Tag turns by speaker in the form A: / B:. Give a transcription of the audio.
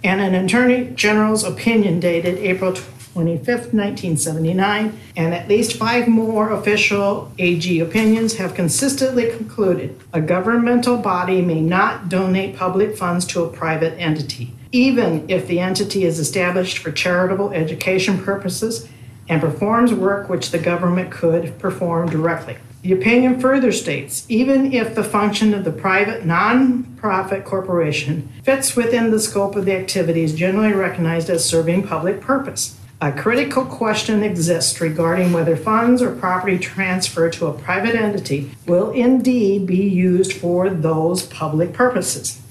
A: and an Attorney General's opinion dated April 25th, 1979, and at least 5 more official AG opinions have consistently concluded a governmental body may not donate public funds to a private entity, even if the entity is established for charitable education purposes and performs work which the government could perform directly. The opinion further states, even if the function of the private non-profit corporation fits within the scope of the activities generally recognized as serving public purpose, a critical question exists regarding whether funds or property transferred to a private entity will indeed be used for those public purposes.